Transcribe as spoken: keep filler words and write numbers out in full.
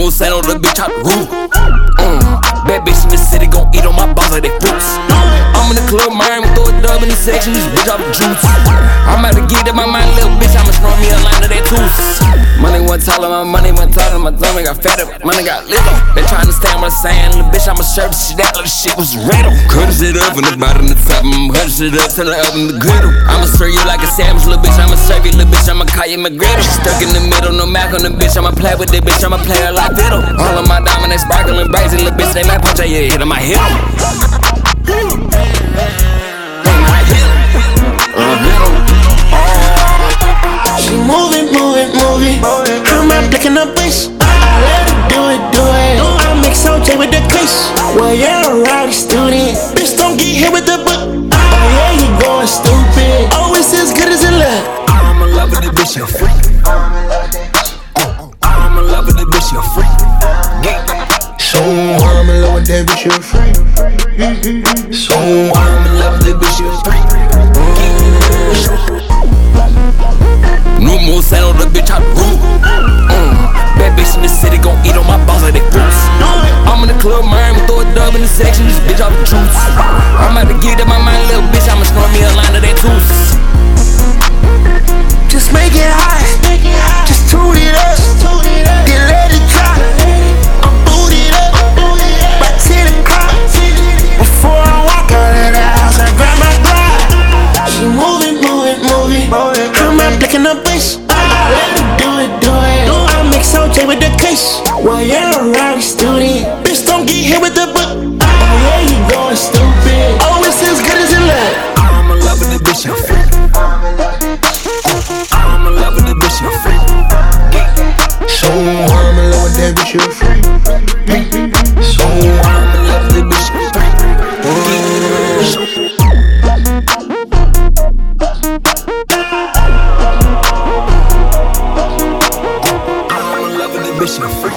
Monsanto, the bitch out the roof. Mm. Bad bitch in the city gon' eat on my balls like they fruits. I'm in the club, man, we throw a dub in the section, this bitch off the juice. I'm about to get in my mind, little bitch, I'ma snort me a line of that tooth. Money went taller, my money went taller, my tummy got fatter, money got little. They try to understand what I'm saying, little bitch, I'ma serve this shit out like the shit was riddle. Cut it up from the bottom to the top, I'ma cut it up till I open the griddle. I'ma serve you like a sandwich, little bitch, I'ma serve you, little bitch, I'ma call you McGriddle. Stuck in the middle, no Mac on the bitch, I'ma play with the bitch, I'ma play her like fiddle. All of my diamonds, they sparkling, brazen, little bitch, they might punch her, yeah, hit em, I hit em. She moving, moving, moving. I'm not picking up bass. I let her do it, do it. I mix O J with the case. Well, you're a rowdy student. Bitch, don't get hit with the book. Oh yeah, you going stupid. Always as good as it look. I'm in love with the bitch, you're free. I'm in love with the bitch, you're free. So I'm in love with that bitch, you're free. So I'm in love with the bitch, you're free. New Monsanto, the bitch out the roof. Mm. Bad bitch in the city gon' eat on my balls like they fruits. I'm in the club, man, we throw a dub in the section, this bitch off the truth. I'm about to get in my mind, little bitch, I'ma snort me a line of that tooth. just make it hot. Just tune it up. Then let it drop. I'm booted up by ten o'clock. Before I walk out of the house, I grab my Glock. She moving, moving, moving. I'm not picking up bass. I let her do it, do it. I mix O J with the case. Well, you're a rowdy student. Bitch, don't get hit with the book. Oh yeah, you going stupid. Always as good as it look. I'm in love with the bitch, you're free. I'm in love with the bitch, you're free. So I'm in love with that bitch, you're free. So I'm in love with the bitch, you're free. I'm in love with the bitch, you're free.